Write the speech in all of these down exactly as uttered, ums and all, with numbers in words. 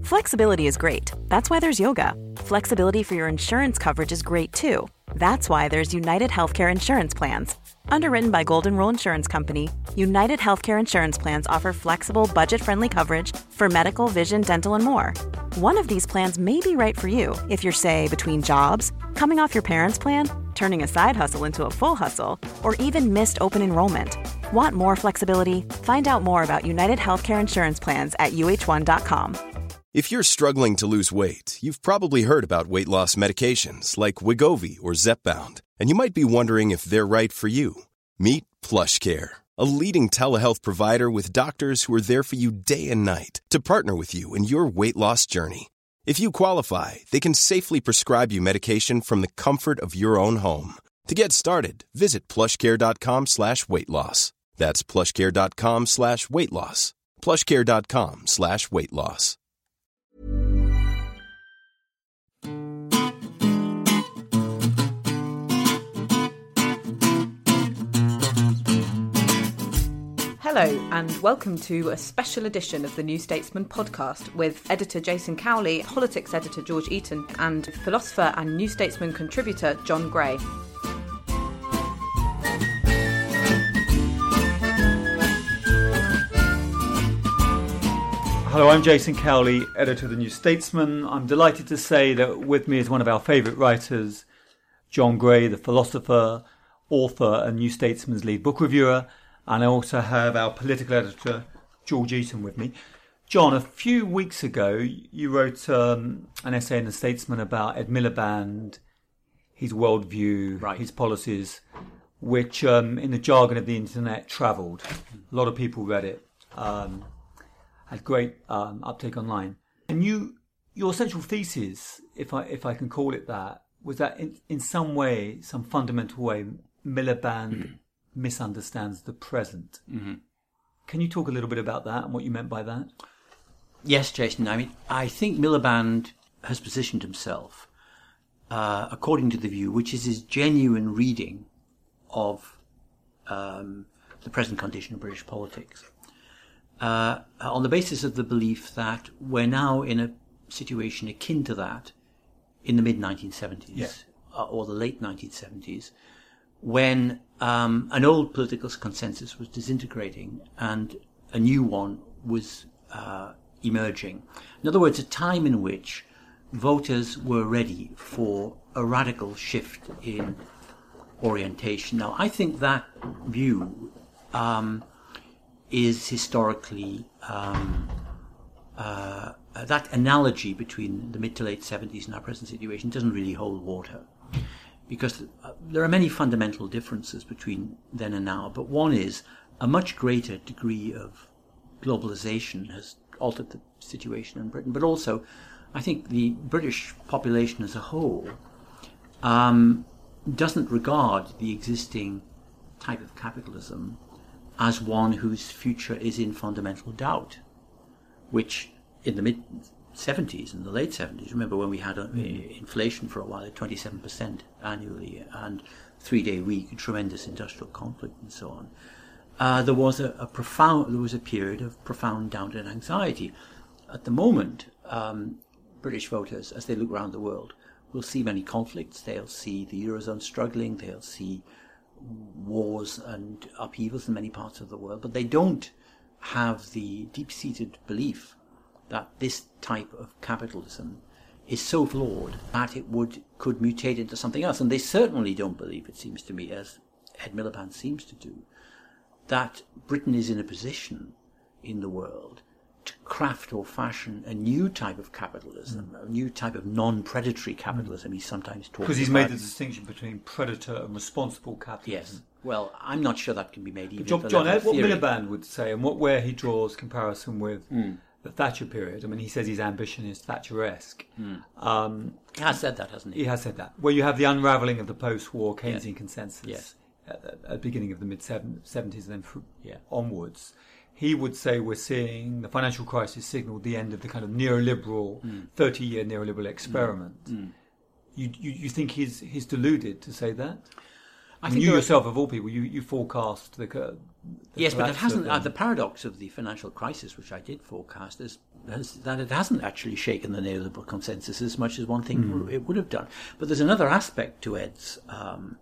Flexibility is great. That's why there's yoga. Flexibility for your insurance coverage is great too. That's why there's United Healthcare Insurance Plans. Underwritten by Golden Rule Insurance Company, United Healthcare Insurance Plans offer flexible, budget-friendly coverage for medical, vision, dental, and more. One of these plans may be right for you if you're, say, between jobs, coming off your parents' plan, turning a side hustle into a full hustle, or even missed open enrollment. Want more flexibility? Find out more about United Healthcare Insurance Plans at U H one dot com. If you're struggling to lose weight, you've probably heard about weight loss medications like Wegovy or Zepbound, and you might be wondering if they're right for you. Meet PlushCare, a leading telehealth provider with doctors who are there for you day and night to partner with you in your weight loss journey. If you qualify, they can safely prescribe you medication from the comfort of your own home. To get started, visit plushcare.com slash weight loss. That's plushcare.com slash weight loss. plushcare.com slash weight loss. Hello and welcome to a special edition of the New Statesman podcast with editor Jason Cowley, politics editor George Eaton and philosopher and New Statesman contributor John Gray. Hello, I'm Jason Cowley, editor of the New Statesman. I'm delighted to say that with me is one of our favourite writers, John Gray, the philosopher, author and New Statesman's lead book reviewer. And I also have our political editor, George Eaton, with me. John, a few weeks ago, you wrote um, an essay in The Statesman about Ed Miliband, his worldview, right. his policies, which, um, in the jargon of the internet, travelled. A lot of people read it, um, had great um, uptake online. And you, your central thesis, if I if I can call it that, was that in, in some way, some fundamental way, Miliband misunderstands the present. Mm-hmm. Can you talk a little bit about that and what you meant by that? Yes, Jason. I mean, I think Miliband has positioned himself uh, according to the view, which is his genuine reading of um, the present condition of British politics, uh, on the basis of the belief that we're now in a situation akin to that in the mid nineteen seventies yes. uh, or the late nineteen seventies, when um, an old political consensus was disintegrating and a new one was uh, emerging. In other words, a time in which voters were ready for a radical shift in orientation. Now, I think that view um, is historically, um, uh, that analogy between the mid to late seventies and our present situation doesn't really hold water. Because there are many fundamental differences between then and now, but one is a much greater degree of globalization has altered the situation in Britain. But also, I think the British population as a whole um, doesn't regard the existing type of capitalism as one whose future is in fundamental doubt, which in the mid seventies and the late seventies, remember when we had a, mm. inflation for a while at twenty-seven percent annually and three-day week, tremendous industrial conflict and so on, uh, there was a, a profound, there was a period of profound doubt and anxiety. At the moment, um, British voters, as they look around the world, will see many conflicts. They'll see the Eurozone struggling, they'll see wars and upheavals in many parts of the world, but they don't have the deep-seated belief that this type of capitalism is so flawed that it would could mutate into something else. And they certainly don't believe, it seems to me, as Ed Miliband seems to do, that Britain is in a position in the world to craft or fashion a new type of capitalism, mm. a new type of non-predatory capitalism. Mm. He sometimes talks about. Because he's made the distinction between predator and responsible capitalism. Yes. Well, I'm not sure that can be made even. John, John what Miliband would say, and what where he draws comparison with mm. the Thatcher period. I mean, he says his ambition is Thatcheresque. Mm. Um, he has said that, hasn't he? He has said that. Where you have the unravelling of the post-war Keynesian yes. consensus yes. at, at the beginning of the mid-seventies and then yeah. onwards. He would say we're seeing the financial crisis signal the end of the kind of neoliberal, mm. thirty-year neoliberal experiment. Mm. Mm. You, you you think he's he's deluded to say that? I I think you are, yourself, of all people, you, you forecast the the yes, but it collapse hasn't. of, Uh, um, the paradox of the financial crisis, which I did forecast, is, is that it hasn't actually shaken the neoliberal consensus as much as one thing Mm. it would have done. But there's another aspect to Ed's um,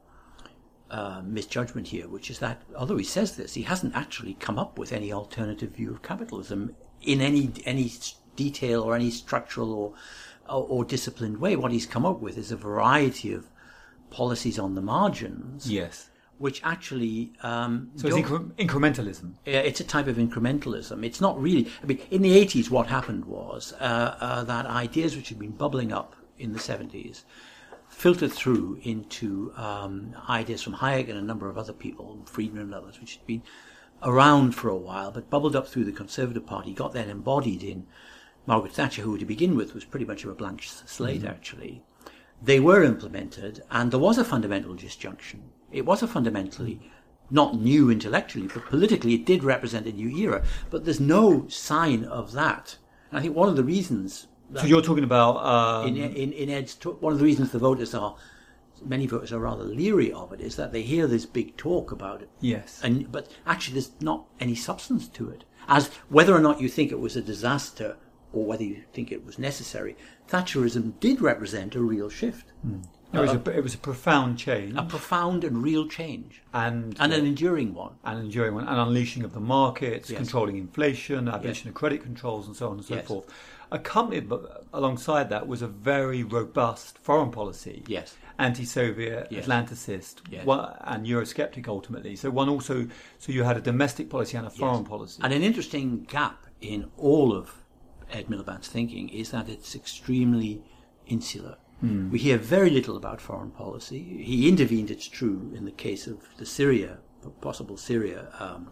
uh, misjudgment here, which is that although he says this, he hasn't actually come up with any alternative view of capitalism in any any detail or any structural or or, or disciplined way. What he's come up with is a variety of policies on the margins. yes. Which actually um, So it's incre- incrementalism. yeah, it's a type of incrementalism. It's not really. I mean, in the eighties, what happened was uh, uh, that ideas which had been bubbling up in the seventies filtered through into um, ideas from Hayek and a number of other people, Friedman and others, which had been around for a while, but bubbled up through the Conservative Party, got then embodied in Margaret Thatcher, who to begin with was pretty much of a blank slate, mm-hmm. actually. They were implemented, and there was a fundamental disjunction. It was a fundamentally not new intellectually, but politically it did represent a new era. But there's no sign of that. And I think one of the reasons... So you're talking about... Um, in, in, in Ed's talk, one of the reasons the voters are... Many voters are rather leery of it, is that they hear this big talk about it. Yes. And but actually there's not any substance to it. As whether or not you think it was a disaster or whether you think it was necessary, Thatcherism did represent a real shift. Mm. It was, a, it was a profound change. A profound and real change. And, and uh, an enduring one. An enduring one. An unleashing of the markets, yes. controlling inflation, abolition yes. of credit controls, and so on and so yes. forth. Accompanied alongside that was a very robust foreign policy. Yes. Anti-Soviet, yes. Atlanticist, yes. one, and Eurosceptic ultimately. So one also, so you had a domestic policy and a foreign yes. policy. And an interesting gap in all of Ed Miliband's thinking is that it's extremely insular. Mm. We hear very little about foreign policy. He intervened, it's true, in the case of the Syria, possible Syria um,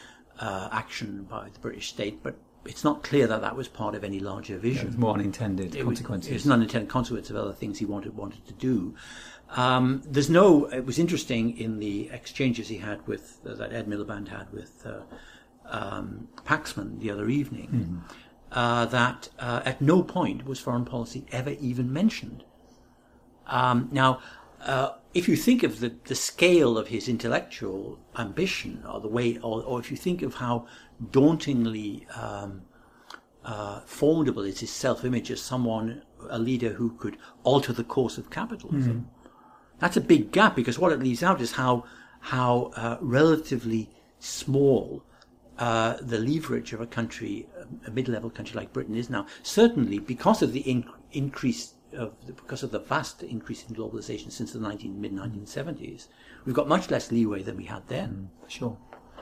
uh, action by the British state, but it's not clear that that was part of any larger vision. Yeah, it was more unintended it consequences. Was, it was an unintended consequence of other things he wanted wanted to do. Um, there's no. It was interesting in the exchanges he had with uh, that Ed Miliband had with uh, um, Paxman the other evening. Mm-hmm. Uh, that uh, at no point was foreign policy ever even mentioned. Um, now, uh, if you think of the, the scale of his intellectual ambition, or the way, or, or if you think of how dauntingly um, uh, formidable is his self-image as someone, a leader who could alter the course of capitalism, mm-hmm. that's a big gap, because what it leaves out is how how uh, relatively small uh, the leverage of a country, a mid-level country like Britain is now. Certainly, because of the in- increase of the, because of the vast increase in globalization since the nineteen, mid nineteen seventies, we've got much less leeway than we had then. Mm, sure.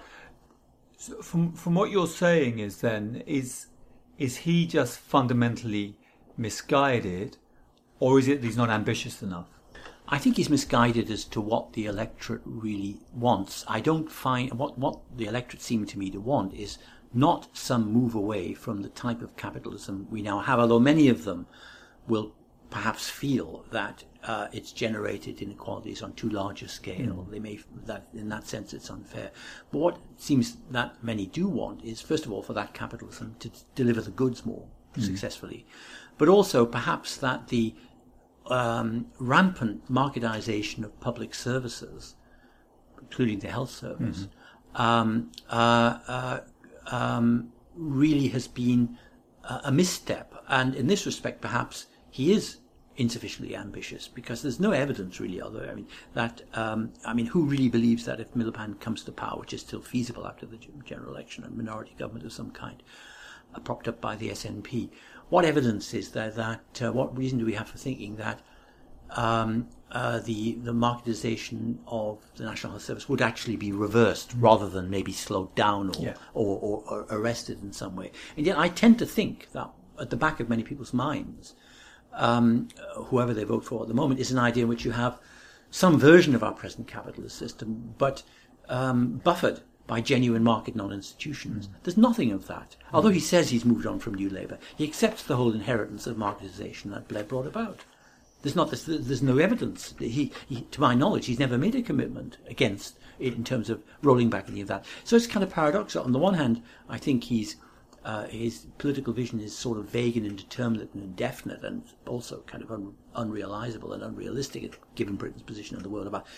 So from from what you're saying is then is is he just fundamentally misguided, or is it that he's not ambitious enough? I think he's misguided as to what the electorate really wants. I don't find what what the electorate seem to me to want is not some move away from the type of capitalism we now have, although many of them will perhaps feel that uh, it's generated inequalities on too large a scale. Mm. They may, that in that sense, it's unfair. But what it seems that many do want is, first of all, for that capitalism to deliver the goods more mm. successfully, but also perhaps that the um, rampant marketization of public services, including the health service, mm-hmm. um, uh, uh, um, really has been uh, a misstep. And in this respect, perhaps he is insufficiently ambitious, because there's no evidence really other. I mean that. Um, I mean, who really believes that if Miliband comes to power, which is still feasible after the general election, a minority government of some kind, uh, propped up by the S N P, what evidence is there that? Uh, what reason do we have for thinking that um, uh, the the marketization of the National Health Service would actually be reversed mm. rather than maybe slowed down or, yeah. or, or, or arrested in some way? And yet, I tend to think that at the back of many people's minds, Um, whoever they vote for at the moment, is an idea in which you have some version of our present capitalist system, but um, buffered by genuine market non-institutions. Mm. There's nothing of that. Mm. Although he says he's moved on from New Labour, he accepts the whole inheritance of marketisation that Blair brought about. There's not. There's, there's no evidence. He, he, to my knowledge, he's never made a commitment against it in terms of rolling back any of that. So it's kind of paradoxical. On the one hand, I think he's Uh, his political vision is sort of vague and indeterminate and indefinite, and also kind of un- unrealizable and unrealistic, given Britain's position in the world, about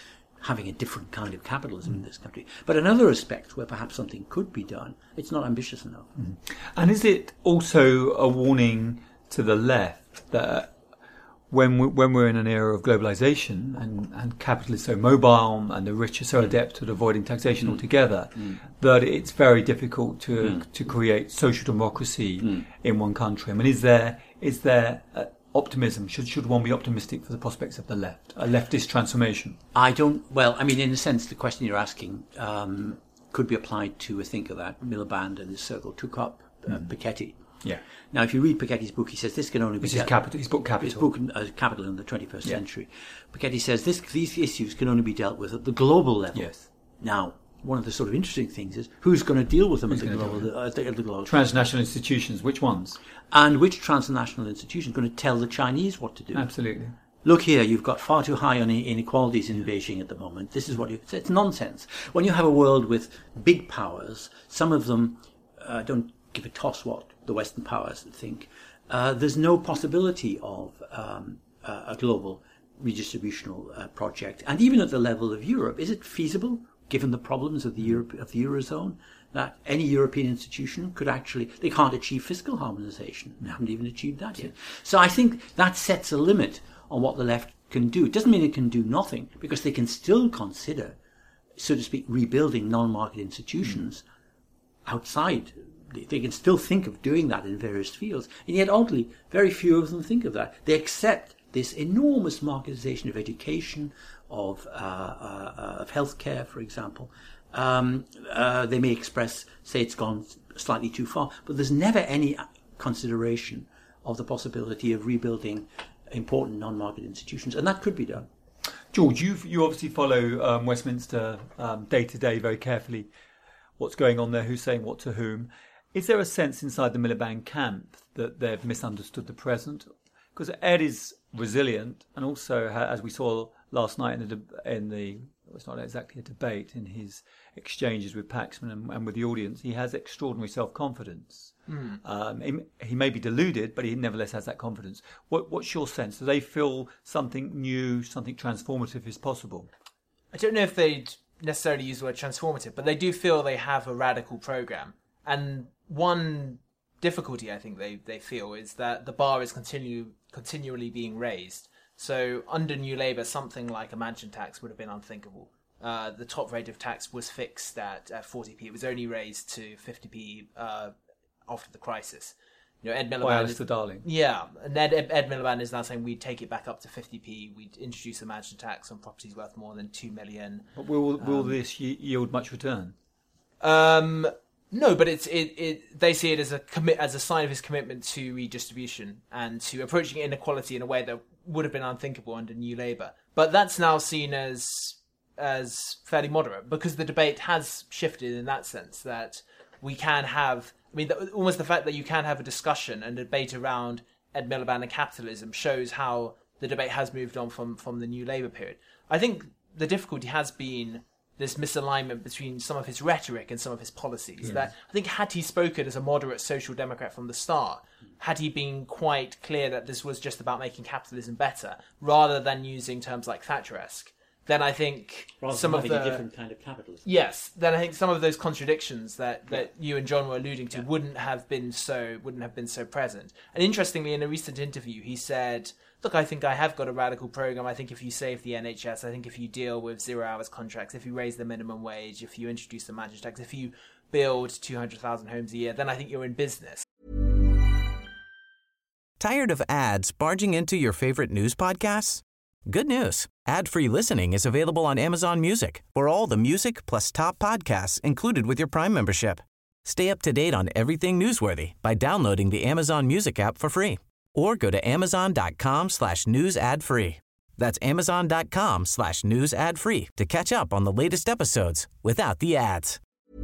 having a different kind of capitalism mm. in this country. But in other respects where perhaps something could be done, it's not ambitious enough. Mm. And is it also a warning to the left that when we, when we're in an era of globalization and, and capital is so mobile and the rich are so adept at avoiding taxation mm. altogether, mm. that it's very difficult to mm. to create social democracy mm. in one country? I mean, is there is there uh, optimism? Should should one be optimistic for the prospects of the left, a leftist transformation? I don't. Well, I mean, in a sense, the question you're asking um, could be applied to a thinker that Miliband and his circle took up, uh, mm. Piketty. Yeah. Now, if you read Piketty's book, he says this can only be this is capital. His book Capital. His book uh, Capital in the twenty-first yeah. century. Piketty says this, these issues can only be dealt with at the global level. Yes. Now, one of the sort of interesting things is who's going to deal with them who's at the global, uh, at the, at the global transnational institutions. Which ones? And which transnational institution is going to tell the Chinese what to do? Absolutely. Look here, you've got far too high inequalities in Beijing at the moment. This is what you. It's nonsense. When you have a world with big powers, some of them uh, don't give a toss what the Western powers think. Uh, there's no possibility of um, uh, a global redistributional uh, project. And even at the level of Europe, is it feasible, given the problems of the Europe, of the Eurozone, that any European institution could actually, they can't achieve fiscal harmonization. They haven't even achieved that yet. So I think that sets a limit on what the left can do. It doesn't mean it can do nothing, because they can still consider, so to speak, rebuilding non-market institutions mm. outside. They can still think of doing that in various fields, and yet oddly, very few of them think of that. They accept this enormous marketization of education, of uh, uh, of healthcare, for example. Um, uh, they may express, say it's gone slightly too far, but there's never any consideration of the possibility of rebuilding important non-market institutions, and that could be done. George, you you obviously follow um, Westminster um, day to day very carefully. What's going on there? Who's saying what to whom? Is there a sense inside the Miliband camp that they've misunderstood the present? Because Ed is resilient, and also, as we saw last night in the in the well, it's not exactly a debate, in his exchanges with Paxman and, and with the audience, he has extraordinary self-confidence. Mm. Um, he, he may be deluded, but he nevertheless has that confidence. What, what's your sense? Do they feel something new, something transformative is possible? I don't know if they'd necessarily use the word transformative, but they do feel they have a radical programme. And one difficulty I think they, they feel is that the bar is continue, continually being raised. So under New Labour, something like a mansion tax would have been unthinkable. Uh, the top rate of tax was fixed at, at forty p. It was only raised to fifty p uh, after the crisis. You know, Ed Miliband By Alistair Darling. Yeah, and Ed, Ed Miliband is now saying we'd take it back up to fifty p. We'd introduce a mansion tax on properties worth more than two million. But will will um, this yield much return? Um. No, but it's it, it. They see it as a commit as a sign of his commitment to redistribution and to approaching inequality in a way that would have been unthinkable under New Labour. But that's now seen as as fairly moderate, because the debate has shifted in that sense, that we can have. I mean, the, almost the fact that you can have a discussion and a debate around Ed Miliband and capitalism shows how the debate has moved on from from the New Labour period. I think the difficulty has been this misalignment between some of his rhetoric and some of his policies. Yes. That I think had he spoken as a moderate social democrat from the start, had he been quite clear that this was just about making capitalism better, rather than using terms like Thatcheresque, then I think rather some than of having the a different kind of capitalism. Yes, then I think some of those contradictions that, that yeah. you and John were alluding to yeah. wouldn't have been so wouldn't have been so present. And interestingly, in a recent interview, he said, look, I think I have got a radical programme. I think if you save the N H S, I think if you deal with zero hours contracts, if you raise the minimum wage, if you introduce the mansion tax, if you build two hundred thousand homes a year, then I think you're in business. Tired of ads barging into your favorite news podcasts? Good news. Ad-free listening is available on Amazon Music for all the music plus top podcasts included with your Prime membership. Stay up to date on everything newsworthy by downloading the Amazon Music app for free. Or go to amazon.com slash news ad free. That's amazon.com slash news ad free to catch up on the latest episodes without the ads.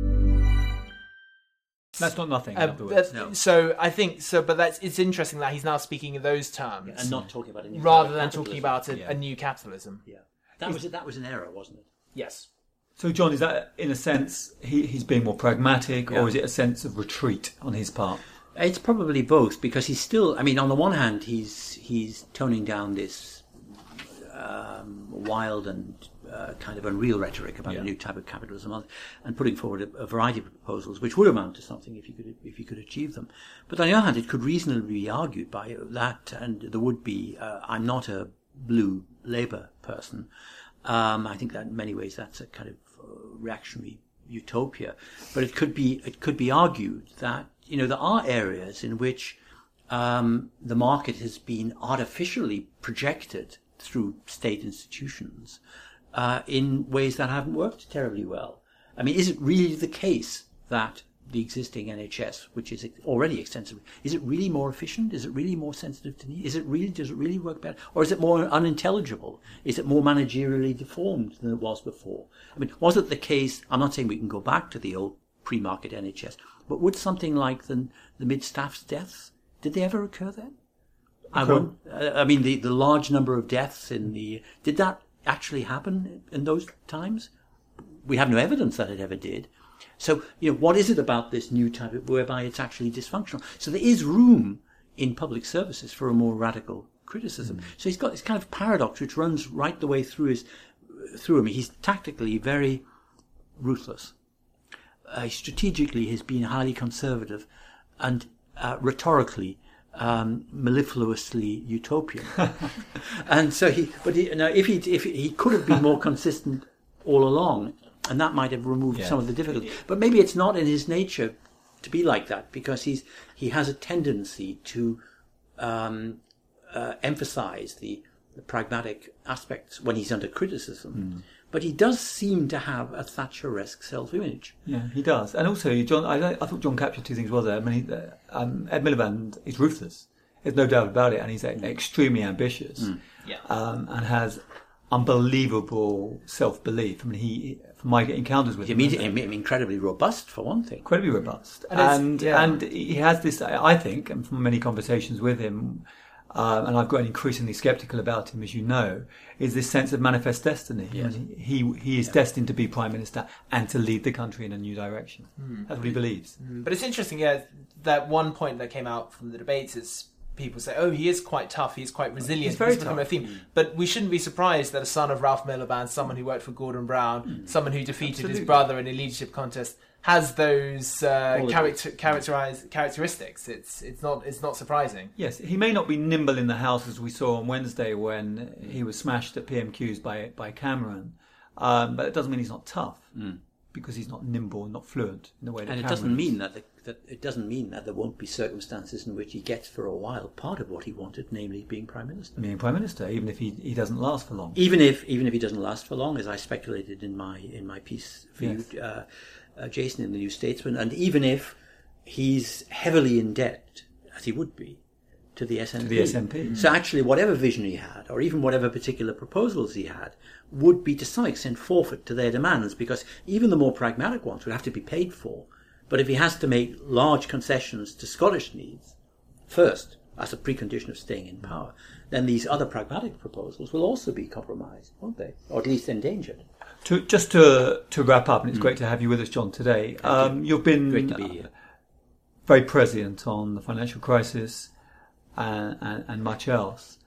That's not nothing. Uh, that's, no. So I think so, but that's it's interesting that he's now speaking in those terms yeah, and not talking about a new rather than talking about a, yeah. a new capitalism. Yeah, that was that was an error, wasn't it? Yes. So, John, is that in a sense he, he's being more pragmatic, yeah. or is it a sense of retreat on his part? It's probably both, because he's still. I mean, on the one hand, he's he's toning down this um, wild and uh, kind of unreal rhetoric about Yeah. a new type of capitalism, and putting forward a, a variety of proposals which would amount to something if you could if you could achieve them. But on the other hand, it could reasonably be argued by that, and there would be. Uh, I'm not a blue Labour person. Um, I think that in many ways that's a kind of uh, reactionary utopia. But it could be it could be argued that you know there are areas in which um, the market has been artificially projected through state institutions uh, in ways that haven't worked terribly well. I mean, is it really the case that the existing N H S, which is already extensive, is it really more efficient? Is it really more sensitive to need? Is it really, does it really work better? Or is it more unintelligible? Is it more managerially deformed than it was before? I mean, was it the case, I'm not saying we can go back to the old pre-market N H S, but would something like the, the mid-staff's deaths, did they ever occur then? I, Cool. won't, I mean, the, the large number of deaths in the, did that actually happen in those times? We have no evidence that it ever did. So, you know, what is it about this new type of, whereby it's actually dysfunctional? So there is room in public services for a more radical criticism. Mm. So he's got this kind of paradox which runs right the way through his, through him. He's tactically very ruthless. Uh, strategically, he's been highly conservative, and uh, rhetorically, um, mellifluously utopian. And so he, but he, now if he, if he, he could have been more consistent all along, and that might have removed Yeah. some of the difficulty. But maybe it's not in his nature to be like that, because he's he has a tendency to um, uh, emphasize the, the pragmatic aspects when he's under criticism. Mm. But he does seem to have a Thatcheresque self-image. Yeah, he does. And also, John, I, I thought John captured two things well there. I mean, he, uh, um, Ed Miliband is ruthless. There's no doubt about it. And he's mm. extremely ambitious. Mm. Yeah. Um, and has unbelievable self-belief. I mean, he, from my encounters with I him, mean, I mean, incredibly robust, for one thing. incredibly robust. And And it's- yeah. and he has this, I think, and from many conversations with him, um, and I've grown increasingly sceptical about him, as you know, is this sense of manifest destiny. Yes. I mean, he he is Yeah. destined to be Prime Minister and to lead the country in a new direction. Mm. That's what he believes. Mm. But it's interesting, yeah, that one point that came out from the debates is people say, oh, he is quite tough, he's quite resilient. He's very It's become tough. a theme. But we shouldn't be surprised that a son of Ralph Miliband, someone who worked for Gordon Brown, Mm. someone who defeated Absolutely. his brother in a leadership contest, has those uh, Qualities. character, characterize, characteristics. It's it's not it's not surprising. Yes, he may not be nimble in the House as we saw on Wednesday when he was smashed at P M Qs by by Cameron, um, but it doesn't mean he's not tough Mm. because he's not nimble and not fluent in the way that And it Cameron doesn't is. mean that, the, that it doesn't mean that there won't be circumstances in which he gets for a while part of what he wanted, namely being Prime Minister. being Prime Minister, even if he he doesn't last for long. Even if even if he doesn't last for long, as I speculated in my in my piece for Yes. you, uh, uh, Jason, in the New Statesman, and even if he's heavily in debt, as he would be, to the S N P. To the S N P. So actually, whatever vision he had, or even whatever particular proposals he had, would be to some extent forfeit to their demands, because even the more pragmatic ones would have to be paid for. But if he has to make large concessions to Scottish needs, first, as a precondition of staying in power, then these other pragmatic proposals will also be compromised, won't they? Or at least endangered. To, just to to wrap up, and it's great to have you with us, John, today. Um, you've been Great to be here. very prescient on the financial crisis and, and, and much else.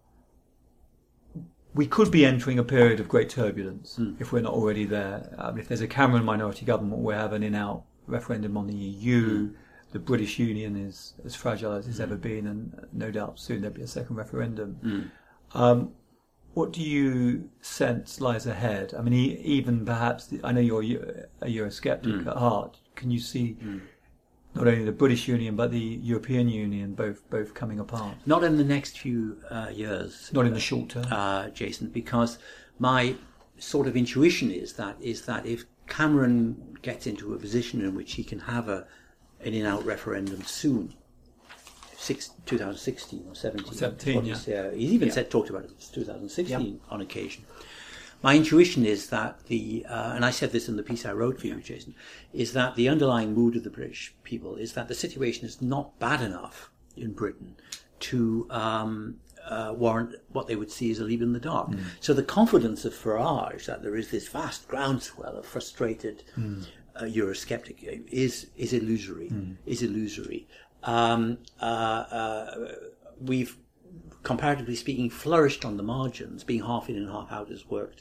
We could be entering a period of great turbulence Mm. if we're not already there. Um, if there's a Cameron minority government, we have an in-out referendum on the E U. Mm. The British Union is as fragile as it's ever been, and no doubt soon there'll be a second referendum. Mm. Um, what do you sense lies ahead? I mean, e- even perhaps, the, I know you're Eu- a Eurosceptic Mm. at heart. Can you see Mm. not only the British Union but the European Union both both coming apart? Not in the next few uh, years. Not in the short term. uh, Jason, because my sort of intuition is that is that if Cameron gets into a position in which he can have a an in-out referendum soon, six, twenty sixteen or seventeen, seventeen, what yeah. he's, uh, he's even Yeah. said talked about it as twenty sixteen on occasion. My intuition is that the, uh, and I said this in the piece I wrote for you, Jason, is that the underlying mood of the British people is that the situation is not bad enough in Britain to um, uh, warrant what they would see as a leave in the dark. Mm. So the confidence of Farage that there is this vast groundswell of frustrated Mm. uh, Eurosceptic is is illusory. Mm. Is illusory. Um, uh, uh, we've, comparatively speaking, flourished on the margins. Being half in and half out has worked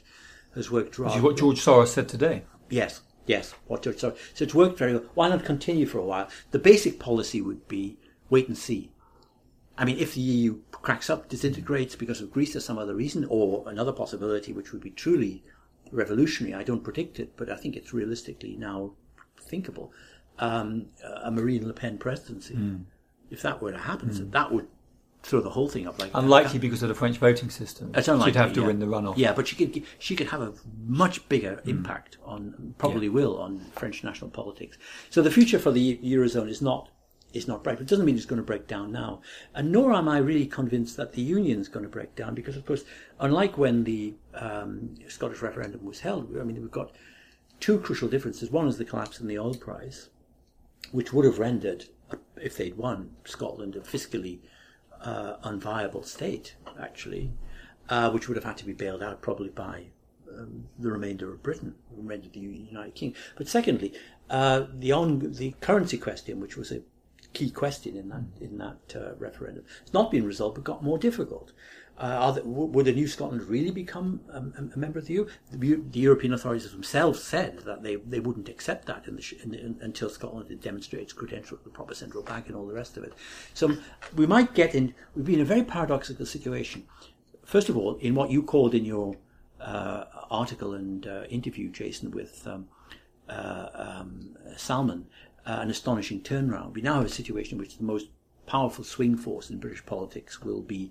has worked rather Which is what George Soros said today. Yes, yes. What George Soros. So it's worked very well. Why not continue for a while? The basic policy would be wait and see. I mean, if the E U cracks up, disintegrates because of Greece or some other reason, or another possibility which would be truly revolutionary, I don't predict it, but I think it's realistically now thinkable, um, a Marine Le Pen presidency. Mm. If that were to happen, mm. so that would throw the whole thing up like unlikely that. because of the French voting system. It's unlikely. She'd have to yeah. win the runoff. Yeah, but she could she could have a much bigger mm. impact on, probably yeah. will, on French national politics. So the future for the Eurozone is not is not bright. But it doesn't mean it's going to break down now. And nor am I really convinced that the union is going to break down, because, of course, unlike when the um, Scottish referendum was held, I mean, we've got two crucial differences. One is the collapse in the oil price, which would have rendered, if they'd won, Scotland a fiscally uh, unviable state, actually, uh, which would have had to be bailed out probably by um, the remainder of Britain, the remainder of the United Kingdom. But secondly, uh, the on the currency question, which was a key question in that in that uh, referendum, it's not been resolved, but got more difficult. Uh, are there, would a new Scotland really become um, a member of the E U? The, the European authorities themselves said that they, they wouldn't accept that in the, in, in, until Scotland had demonstrated its credential at the proper central bank and all the rest of it. So we might get in. We've been in a very paradoxical situation. First of all, in what you called in your uh, article and uh, interview, Jason, with um, uh, um, Salman, uh, an astonishing turnaround. We now have a situation in which the most powerful swing force in British politics will be,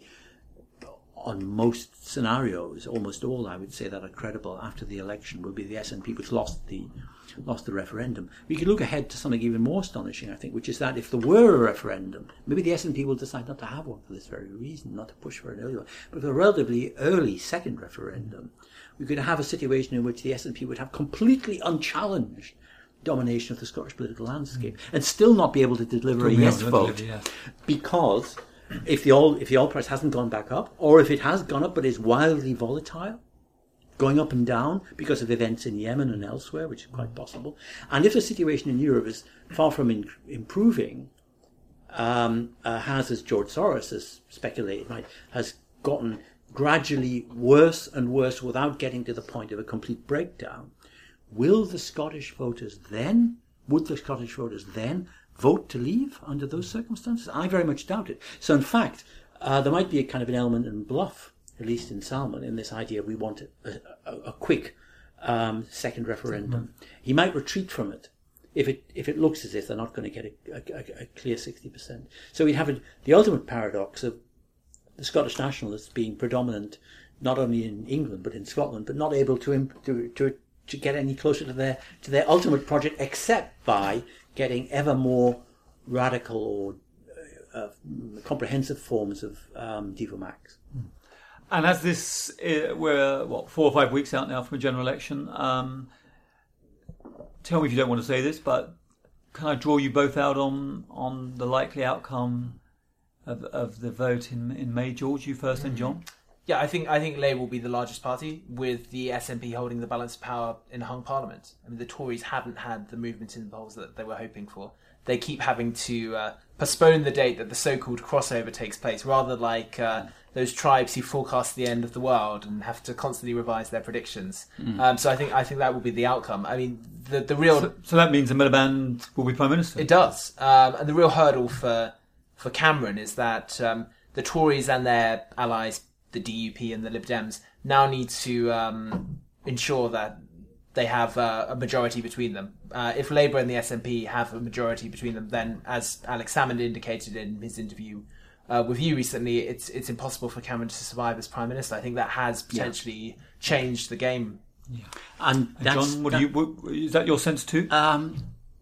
on most scenarios, almost all, I would say, that are credible after the election, will be the S N P, which lost the lost the referendum. We could look ahead to something even more astonishing, I think, which is that if there were a referendum, maybe the S N P will decide not to have one for this very reason, not to push for an early one, but for a relatively early second referendum, we could have a situation in which the S N P would have completely unchallenged domination of the Scottish political landscape mm. and still not be able to deliver a yes vote, deliver, yes. because if the oil if the oil price hasn't gone back up, or if it has gone up but is wildly volatile, going up and down because of events in Yemen and elsewhere, which is quite possible, and if the situation in Europe is far from in, improving, um, uh, has, as George Soros has speculated, right, has gotten gradually worse and worse without getting to the point of a complete breakdown, will the Scottish voters then, would the Scottish voters then vote to leave under those circumstances? I very much doubt it. So in fact, uh, there might be a kind of an element in bluff, at least in Salman, in this idea we want a, a, a quick um, second referendum. Mm-hmm. He might retreat from it if it if it looks as if they're not going to get a, a, a clear sixty percent. So we'd have a, the ultimate paradox of the Scottish nationalists being predominant not only in England but in Scotland, but not able to imp- to, to to get any closer to their to their ultimate project, except by getting ever more radical or uh, comprehensive forms of um, Devo Max. And as this, uh, we're what four or five weeks out now from a general election. Um, tell me if you don't want to say this, but can I draw you both out on on the likely outcome of of the vote in in May? George, you first, and John. Yeah, I think I think Labour will be the largest party, with the S N P holding the balance of power in a hung parliament. I mean, the Tories haven't had the movement in the polls that they were hoping for. They keep having to uh, postpone the date that the so-called crossover takes place, rather like uh, those tribes who forecast the end of the world and have to constantly revise their predictions. Mm. Um, so I think I think that will be the outcome. I mean, the the real so, so that means that Miliband will be Prime Minister. It does, um, and the real hurdle for for Cameron is that um, the Tories and their allies, the D U P and the Lib Dems, now need to um, ensure that they have uh, a majority between them. Uh, if Labour and the S N P have a majority between them, then, as Alex Salmond indicated in his interview uh, with you recently, it's it's impossible for Cameron to survive as Prime Minister. I think that has potentially yeah. changed the game. Yeah. And, and John, what that, do you, what, is that your sense too? Um,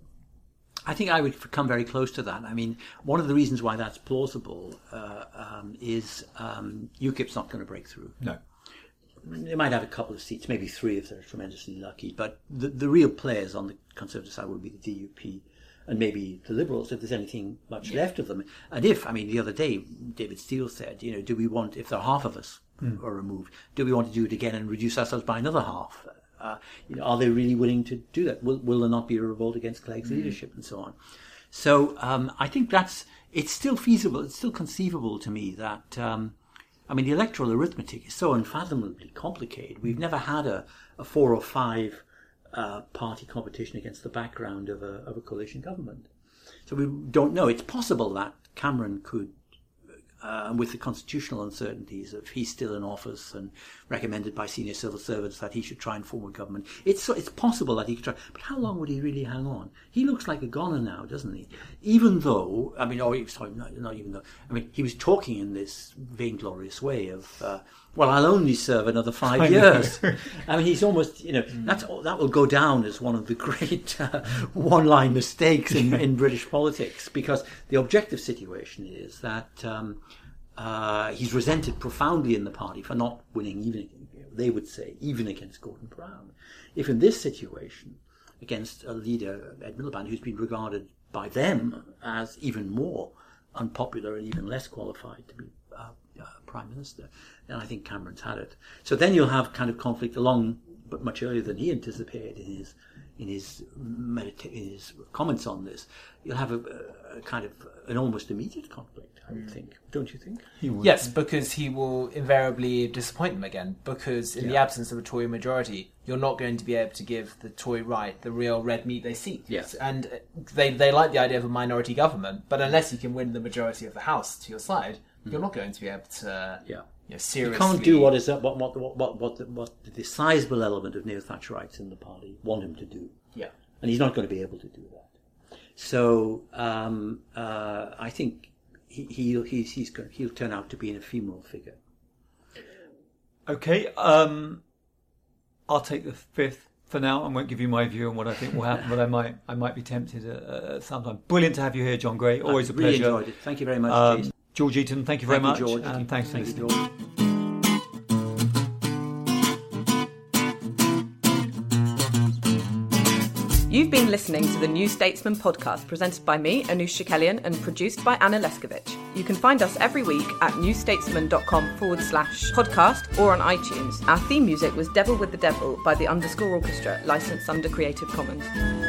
I think I would come very close to that. I mean, one of the reasons why that's plausible uh, um, is um, UKIP's not going to break through. No. They might have a couple of seats, maybe three if they're tremendously lucky, but the, the real players on the Conservative side will be the D U P and maybe the Liberals, if there's anything much yeah. left of them. And if, I mean, the other day, David Steele said, you know, do we want, if there are half of us mm. are removed, do we want to do it again and reduce ourselves by another half? Uh, you know, are they really willing to do that? Will, will there not be a revolt against Clegg's mm. leadership and so on? So um, I think that's, it's still feasible, it's still conceivable to me that um, I mean, the electoral arithmetic is so unfathomably complicated. We've never had a, a four or five uh, party competition against the background of a, of a coalition government. So we don't know. It's possible that Cameron could, uh, with the constitutional uncertainties of he's still in office and recommended by senior civil servants that he should try and form a government. It's it's possible that he could try, but how long would he really hang on? He looks like a goner now, doesn't he? Even though, I mean, oh, sorry, not, not even though. I mean, he was talking in this vainglorious way of, uh, well, I'll only serve another five years. I mean, he's almost, you know, that's that will go down as one of the great uh, one-line mistakes in, in British politics, because the objective situation is that um, uh, he's resented profoundly in the party for not winning, even, they would say, even against Gordon Brown. If in this situation, against a leader, Ed Miliband, who's been regarded by them as even more unpopular and even less qualified to be uh, uh, Prime Minister, then I think Cameron's had it. So then you'll have kind of conflict along, but much earlier than he anticipated in his in his, medita- in his comments on this. You'll have a, a kind of an almost immediate conflict, I would mm. think. Don't you think? He would. Yes, because he will invariably disappoint them again, because in yeah. the absence of a Tory majority, you're not going to be able to give the Tory right the real red meat they seek. Yes. And they, they like the idea of a minority government, but unless you can win the majority of the House to your side, mm. you're not going to be able to... Yeah. You know, seriously. You can't do what is what what what what what, what the sizable element of neo-Thatcherites in the party want him to do. Yeah, and he's not going to be able to do that. So um, uh, I think he he'll he's, he's going, he'll turn out to be an ephemeral figure. Okay, um, I'll take the fifth for now. I won't give you my view on what I think will happen, but I might I might be tempted at, at some time. Brilliant to have you here, John Gray. Always I've a pleasure. Really enjoyed it. Thank you very much. Um, George Eaton, thank you very thank much, you, George. and thanks thank for you, listening. George. You've been listening to the New Statesman podcast, presented by me, Anoush Shakelian, and produced by Anna Leskovich. You can find us every week at newstatesman.com forward slash podcast or on iTunes. Our theme music was Devil with the Devil by the Underscore Orchestra, licensed under Creative Commons.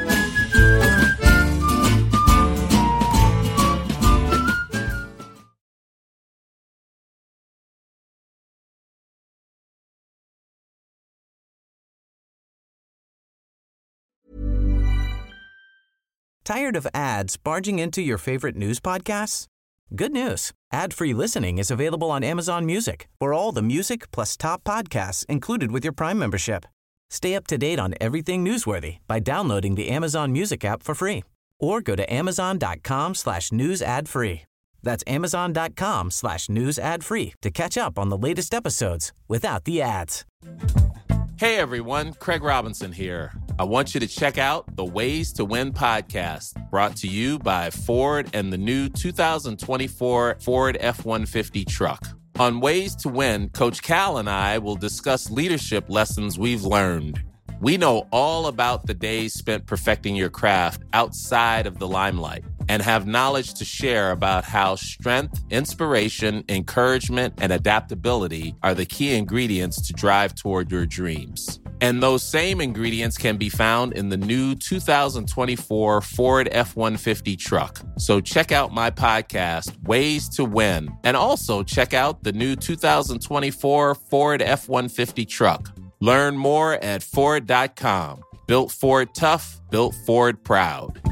Tired of ads barging into your favorite news podcasts? Good news. Ad-free listening is available on Amazon Music for all the music plus top podcasts included with your Prime membership. Stay up to date on everything newsworthy by downloading the Amazon Music app for free or go to amazon.com slash news ad free. That's amazon.com slash news ad free to catch up on the latest episodes without the ads. Hey everyone, Craig Robinson here. I want you to check out the Ways to Win podcast, brought to you by Ford and the new two thousand twenty-four Ford F one fifty truck. On Ways to Win, Coach Cal and I will discuss leadership lessons we've learned. We know all about the days spent perfecting your craft outside of the limelight and have knowledge to share about how strength, inspiration, encouragement, and adaptability are the key ingredients to drive toward your dreams. And those same ingredients can be found in the new two thousand twenty-four Ford F one fifty truck. So check out my podcast, Ways to Win, and also check out the new two thousand twenty-four Ford F one fifty truck. Learn more at Ford dot com. Built Ford tough, built Ford proud.